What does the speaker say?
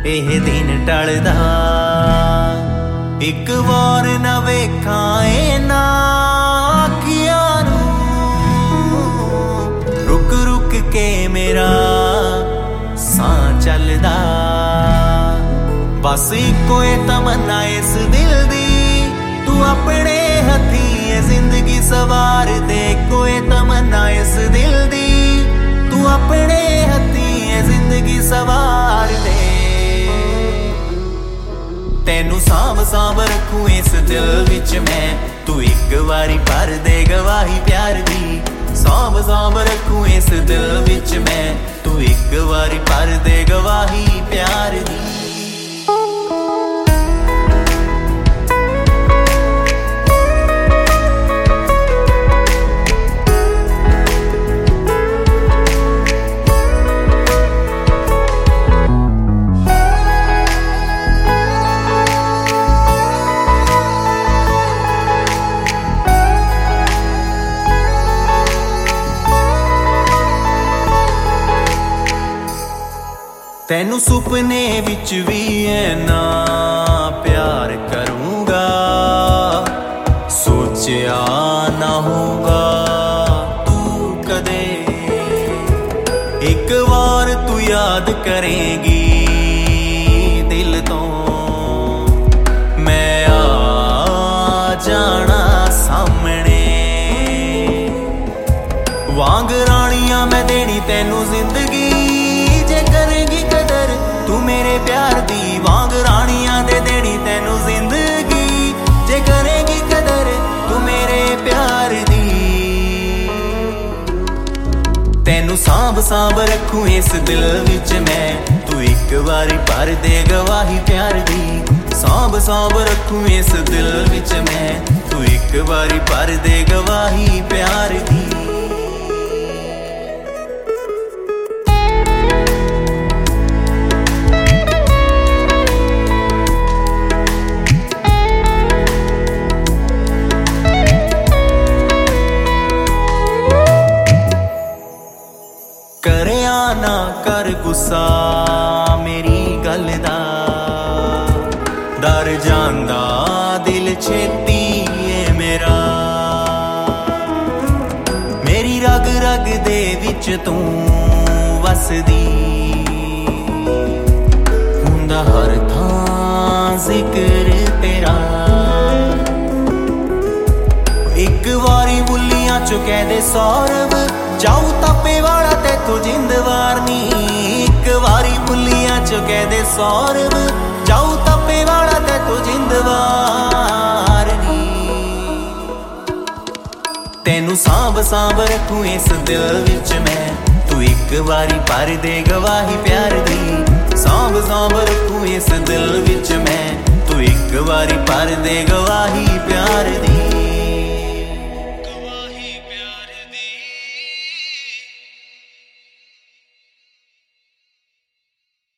ਇਹ ਦਿਨ ਟਲਦਾ। ਇੱਕ ਵਾਰ ਨਾ ਵੇਖਾਂ ਇਹਨਾਂ ਅੱਖੀਆਂ ਨੂੰ, ਰੁਕ ਰੁਕ ਕੇ ਮੇਰਾ ਸਾਹ ਚੱਲਦਾ। ਬਸ ਇੱਕੋ ਤਮੰਨਾ ਇਸ ਦਿਲ ਦੀ, ਤੂੰ ਆਪਣੇ ਹੱਥੀਂ ਇਹ ਜ਼ਿੰਦਗੀ ਸਵਾਰ ਦੇ। ਕੋਈ ਤਮੰਨਾ ਇਸ ਦਿਲ ਦੀ, ਤੂੰ ਆਪਣੇ ਹੱਥੀਂ ਇਹ ਜ਼ਿੰਦਗੀ ਸਵਾਰ ਦੇ। ਤੈਨੂੰ ਸਾਂਭ ਸਾਂਭ ਰੱਖੂੰ ਇਸ ਦਿਲ ਵਿੱਚ ਮੈਂ, ਤੂੰ ਇੱਕ ਵਾਰੀ ਭਰ ਦੇ ਗਵਾਹੀ ਪਿਆਰ ਦੀ। ਸਾਂਭ ਸਾਂਭ ਰੱਖੂੰ ਇਸ ਦਿਲ ਵਿੱਚ ਮੈਂ, ਤੂੰ ਇੱਕ ਵਾਰੀ ਭਰ ਦੇ ਗਵਾਹੀ ਪਿਆਰ ਦੀ। ਤੈਨੂੰ ਸੁਪਨੇ ਵਿੱਚ ਵੀ ਇੰਨਾ ਪਿਆਰ ਕਰੂੰਗਾ, ਸੋਚਿਆ ਨਾ ਹੋਊਗਾ ਤੂੰ ਕਦੇ। ਇੱਕ ਵਾਰ ਤੂੰ ਯਾਦ ਕਰੇਂਗੀ ਦਿਲ ਤੋਂ, ਮੈਂ ਆ ਜਾਣਾ ਸਾਹਮਣੇ। ਵਾਂਗ ਰਾਣੀਆਂ ਮੈਂ ਦੇਣੀ ਤੈਨੂੰ ਜ਼ਿੰਦਗੀ, ਜੇ ਕਰੇਂਗੀ ਕਦਰ ਤੂੰ ਮੇਰੇ ਪਿਆਰ ਦੀ। ਵਾਂਗ ਰਾਣੀਆਂ ਦੇ ਦੇਣੀ ਤੈਨੂੰ ਜ਼ਿੰਦਗੀ, ਜੇ ਕਰੇਂਗੀ ਕਦਰ ਤੂੰ ਮੇਰੇ ਪਿਆਰ ਦੀ। ਤੈਨੂੰ ਸਾਂਭ ਸਾਂਭ ਰੱਖੂੰ ਇਸ ਦਿਲ ਵਿੱਚ ਮੈਂ, ਤੂੰ ਇੱਕ ਵਾਰੀ ਭਰ ਦੇ ਗਵਾਹੀ ਪਿਆਰ ਦੀ। ਸਾਂਭ ਸਾਂਭ ਰੱਖੂੰ ਇਸ ਦਿਲ ਵਿੱਚ ਮੈਂ, ਤੂੰ ਇੱਕ ਵਾਰੀ ਭਰ ਦੇ ਗਵਾਹੀ ਪਿਆਰ ਦੀ। ਕਰਿਆ ਨਾ ਕਰ ਗੁੱਸਾ ਮੇਰੀ ਗੱਲ ਦਾ, ਡਰ ਜਾਂਦਾ ਦਿਲ ਛੇਤੀ ਏ ਮੇਰਾ। ਮੇਰੀ ਰਗ ਰਗ ਦੇ ਵਿੱਚ ਤੂੰ ਵਸਦੀ, ਹੁੰਦਾ ਹਰ ਥਾਂ ਜ਼ਿਕਰ ਤੇਰਾ। ਇੱਕ ਵਾਰੀ ਬੁੱਲੀਆਂ ਚੋਂ ਕਹਿ ਦੇ ਸੌਰਵ, ਜਾਊ ਤਾਪੇ ਵਾਲਾ ਤੈਥੋਂ ਜਿੰਦ ਵਾਰਨੀ। ਇੱਕ ਵਾਰੀ ਬੁੱਲੀਆਂ ਚੋਂ ਕਹਿ ਦੇ ਸੌਰਵ, ਜਾਊ ਤਾਪੇ ਵਾਲਾ ਤੈਥੋਂ ਜਿੰਦ ਵਾਰਨੀ। ਤੈਨੂੰ ਸਾਂਭ ਸਾਂਭ ਰੱਖੂੰ ਇਸ ਦਿਲ ਵਿੱਚ ਮੈਂ, ਤੂੰ ਇੱਕ ਵਾਰੀ ਭਰ ਦੇ ਗਵਾਹੀ ਪਿਆਰ ਦੀ। ਸਾਂਭ ਸਾਂਭ ਰੱਖੂੰ ਇਸ ਦਿਲ ਵਿੱਚ ਮੈਂ, ਤੂੰ ਇੱਕ ਵਾਰੀ ਭਰ ਦੇ ਗਵਾਹੀ ਪਿਆਰ ਦੀ।